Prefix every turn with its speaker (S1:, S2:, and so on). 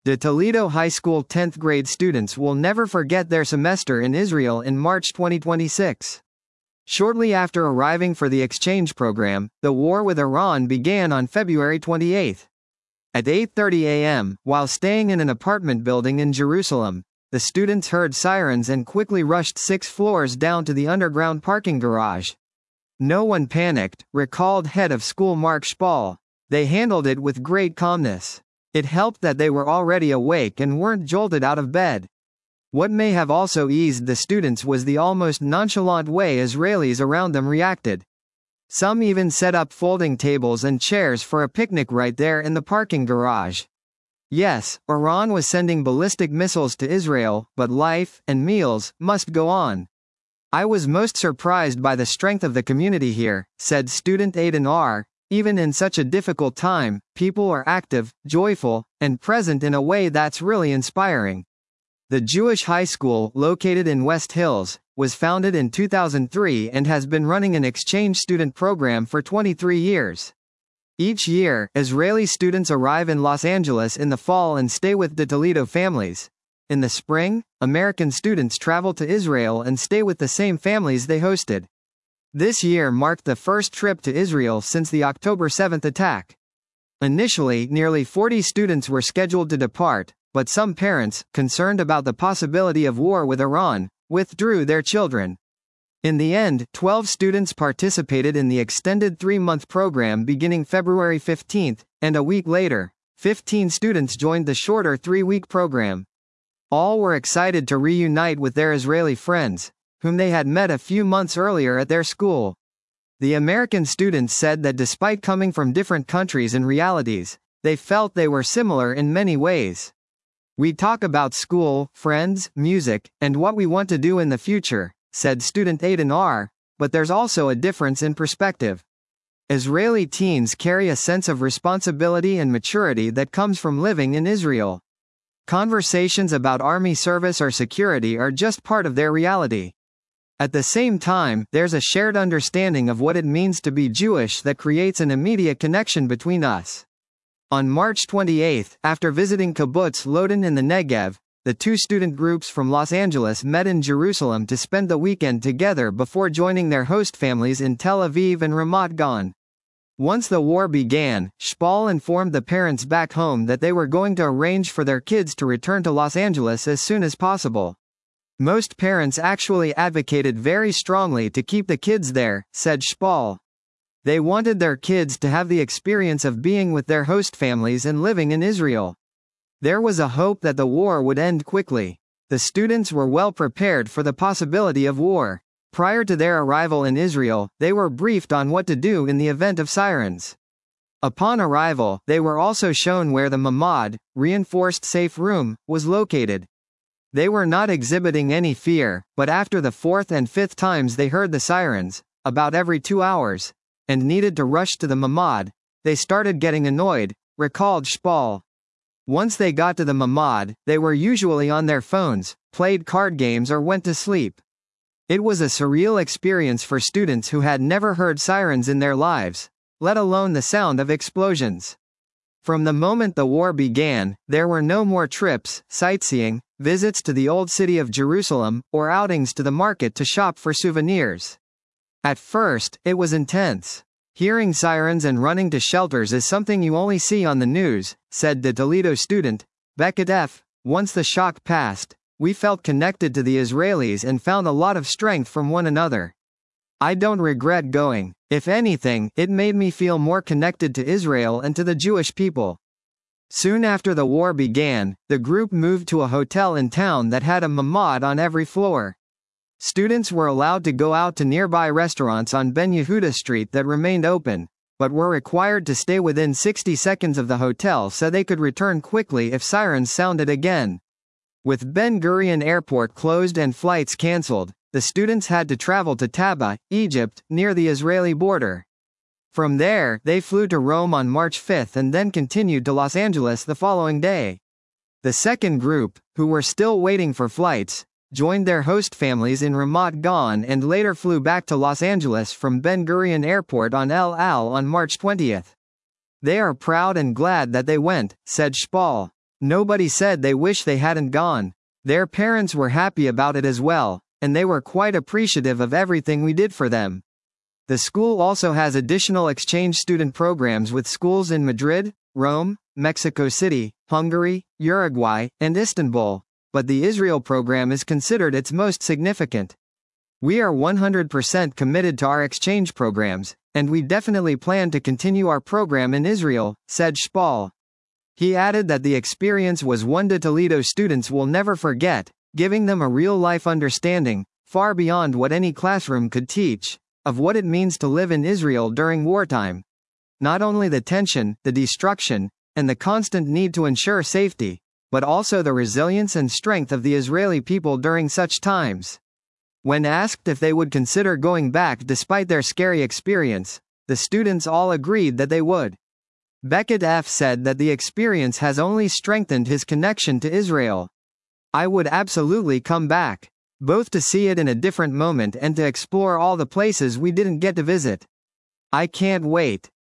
S1: The Toledo High School 10th grade students will never forget their semester in Israel in March 2026. Shortly after arriving for the exchange program, the war with Iran began on February 28. At 8:30 a.m., while staying in an apartment building in Jerusalem, the students heard sirens and quickly rushed 6 floors down to the underground parking garage. No one panicked, recalled head of school Mark Spall. They handled it with great calmness. It helped that they were already awake and weren't jolted out of bed. What may have also eased the students was the almost nonchalant way Israelis around them reacted. Some even set up folding tables and chairs for a picnic right there in the parking garage. Yes, Iran was sending ballistic missiles to Israel, but life and meals must go on. I was most surprised by the strength of the community here, said student Aiden R. Even in such a difficult time, people are active, joyful, and present in a way that's really inspiring. The Jewish high school, located in West Hills, was founded in 2003 and has been running an exchange student program for 23 years. Each year, Israeli students arrive in Los Angeles in the fall and stay with the Toledo families. In the spring, American students travel to Israel and stay with the same families they hosted. This year marked the first trip to Israel since the October 7 attack. Initially, nearly 40 students were scheduled to depart, but some parents, concerned about the possibility of war with Iran, withdrew their children. In the end, 12 students participated in the extended 3-month program beginning February 15, and a week later, 15 students joined the shorter 3-week program. All were excited to reunite with their Israeli friends, whom they had met a few months earlier at their school. The American students said that despite coming from different countries and realities, they felt they were similar in many ways. We talk about school, friends, music, and what we want to do in the future, said student Aiden R., but there's also a difference in perspective. Israeli teens carry a sense of responsibility and maturity that comes from living in Israel. Conversations about army service or security are just part of their reality. At the same time, there's a shared understanding of what it means to be Jewish that creates an immediate connection between us. On March 28, after visiting Kibbutz Loden in the Negev, the 2 student groups from Los Angeles met in Jerusalem to spend the weekend together before joining their host families in Tel Aviv and Ramat Gan. Once the war began, Spall informed the parents back home that they were going to arrange for their kids to return to Los Angeles as soon as possible. Most parents actually advocated very strongly to keep the kids there, said Spall. They wanted their kids to have the experience of being with their host families and living in Israel. There was a hope that the war would end quickly. The students were well prepared for the possibility of war. Prior to their arrival in Israel, they were briefed on what to do in the event of sirens. Upon arrival, they were also shown where the Mamad, reinforced safe room, was located. They were not exhibiting any fear, but after the 4th and 5th times they heard the sirens, about every 2 hours, and needed to rush to the Mamad, they started getting annoyed, recalled Spall. Once they got to the Mamad, they were usually on their phones, played card games or went to sleep. It was a surreal experience for students who had never heard sirens in their lives, let alone the sound of explosions. From the moment the war began, there were no more trips, sightseeing, visits to the Old City of Jerusalem, or outings to the market to shop for souvenirs. At first, it was intense. Hearing sirens and running to shelters is something you only see on the news, said the Toledo student, Beckett F. Once the shock passed, we felt connected to the Israelis and found a lot of strength from one another. I don't regret going. If anything, it made me feel more connected to Israel and to the Jewish people. Soon after the war began, the group moved to a hotel in town that had a mamad on every floor. Students were allowed to go out to nearby restaurants on Ben Yehuda Street that remained open, but were required to stay within 60 seconds of the hotel so they could return quickly if sirens sounded again. With Ben Gurion Airport closed and flights cancelled, the students had to travel to Taba, Egypt, near the Israeli border. From there, they flew to Rome on March 5 and then continued to Los Angeles the following day. The second group, who were still waiting for flights, joined their host families in Ramat Gan and later flew back to Los Angeles from Ben Gurion Airport on El Al on March 20. They are proud and glad that they went, said Spall. Nobody said they wish they hadn't gone. Their parents were happy about it as well, and they were quite appreciative of everything we did for them. The school also has additional exchange student programs with schools in Madrid, Rome, Mexico City, Hungary, Uruguay, and Istanbul, but the Israel program is considered its most significant. We are 100% committed to our exchange programs, and we definitely plan to continue our program in Israel, said Spall. He added that the experience was one that Toledo students will never forget, giving them a real-life understanding, far beyond what any classroom could teach, of what it means to live in Israel during wartime. Not only the tension, the destruction, and the constant need to ensure safety, but also the resilience and strength of the Israeli people during such times. When asked if they would consider going back despite their scary experience, the students all agreed that they would. Beckett F. said that the experience has only strengthened his connection to Israel. I would absolutely come back, both to see it in a different moment and to explore all the places we didn't get to visit. I can't wait.